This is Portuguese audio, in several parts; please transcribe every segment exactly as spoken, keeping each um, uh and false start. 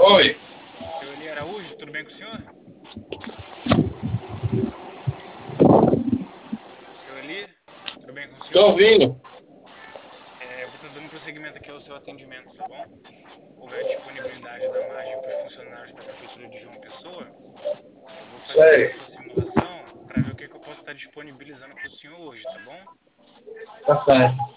Oi, Seu Eli Araújo, tudo bem com o senhor? Seu Eli, tudo bem com o tô senhor? ouvindo. É, eu vou estar dando prosseguimento aqui ao seu atendimento, tá bom? Houve a disponibilidade da margem para os funcionários da Prefeitura de João Pessoa. Eu vou fazer aqui a Sei, sua simulação para ver o que, que eu posso estar disponibilizando para o senhor hoje, tá bom? tá certo.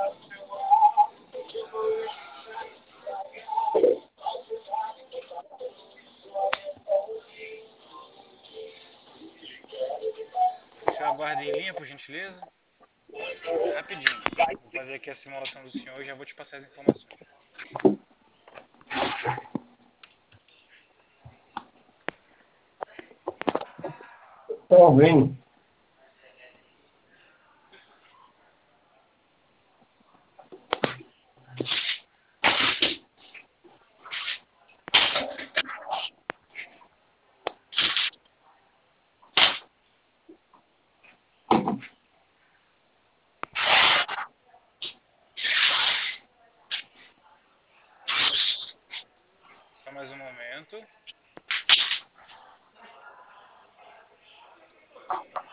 O senhor aguarda em linha, por gentileza? É rapidinho. Vou fazer aqui a simulação do senhor e já vou te passar as informações. Tô ouvindo. Só mais um momento.